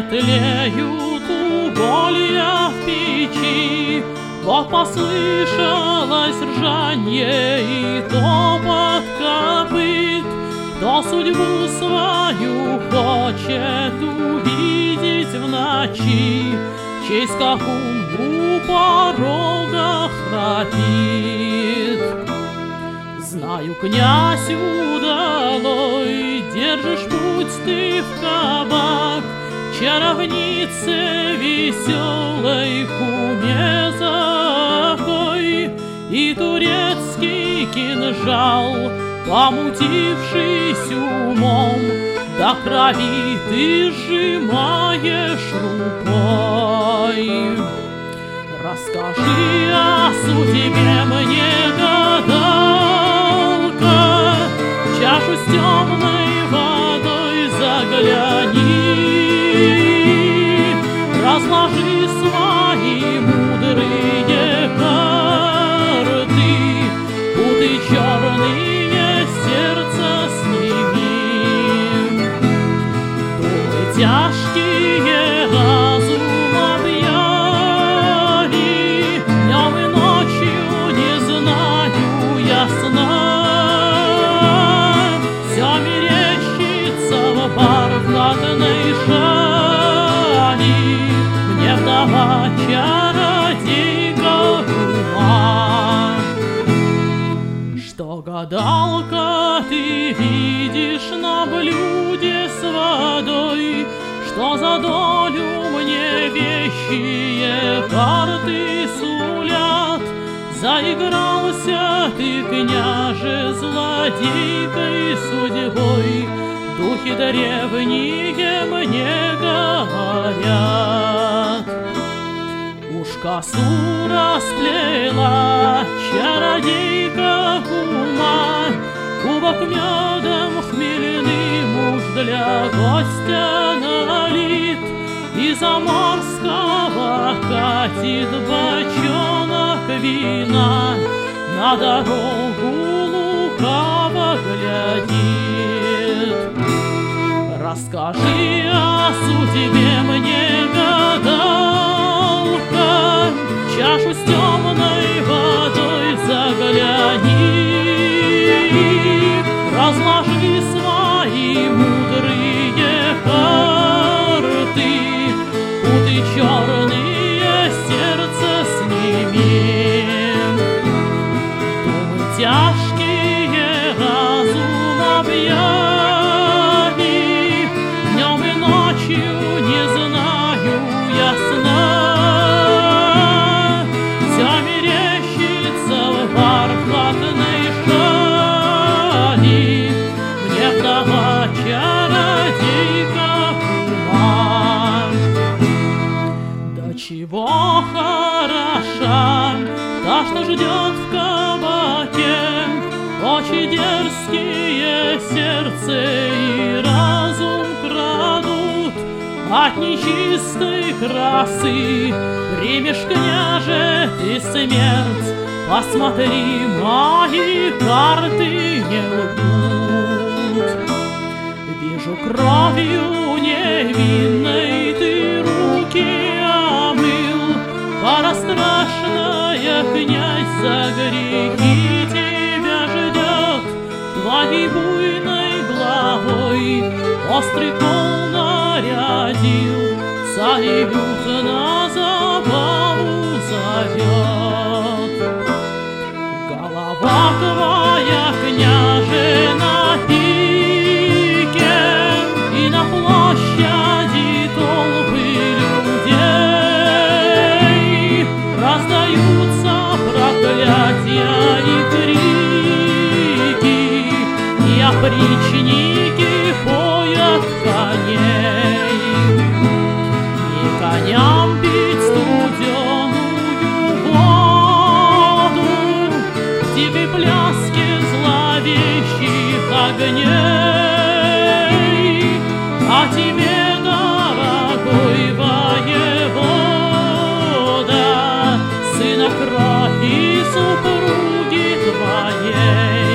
тлеют уголья в печи. Вот послышалось ржанье и топот копыт. Кто судьбу свою хочет увидеть в ночи, чей скакун у порога храпит. Знаю, князь удалой, держишь путь ты в кабак, чаровнице веселой, куме закой, и турецкий кинжал, помутившись умом, до крови ты сжимаешь рукой. Расскажи о судьбе мне, гадалка, чашу с темной водой загляни, разложи свои мудрые карты, путы черные сердце сними. Думы тяжкие разум объяви, днем и ночью не знаю я сна. Все мерещится в бархатной шали, мне вдова чародейка ума. Что, гадалка, ты видишь на блюде с водой? Что за долю мне вещие карты сулят? Заигрался ты, княже, злодейкой судьбой, духи древние мне говорят. Уж косу расплела чародейка ума, кубок медом хмельным уж для гостя налит, и заморского катит бочонок вина, на дорогу лукаво глядит. Расскажи о судьбе мне, гадалка, чашу с темной водой загляни, разложи свои мудрые карты, путы черные сердце сними. Думы тяжкие разум объяви, днем и ночью не знаю я сна. Все мерещится в бархатной шали, мне вдова чародейка ума. До чего хороша та, что ждет в кабаке, очи дерзкие, сердце и разум крадут от нечистой красы. Примешь, княже, ты смерть, посмотри, мои карты не лгут. Вижу, кровью невинной ты руки омыл, пора страшная, князь, за грехи тебя ждет. Твоей буйной главой острый кол нарядил, царь-люд на забаву зовет. Голова твоя, княже, на пике, и на площади толпы людей раздаются проклятия и крики, и опричники поят коней. Не коням пить студеную воду, дикой пляски зловещих огней, а тебе, дорогой воевода, сына крови супруги твоей.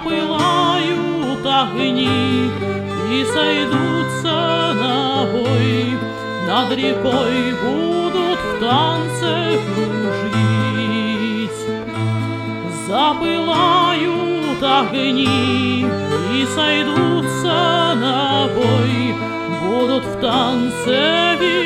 запылают огни и сойдутся на бой, над рекой будут в танце кружить. Запылают огни и сойдутся на бой, будут в танце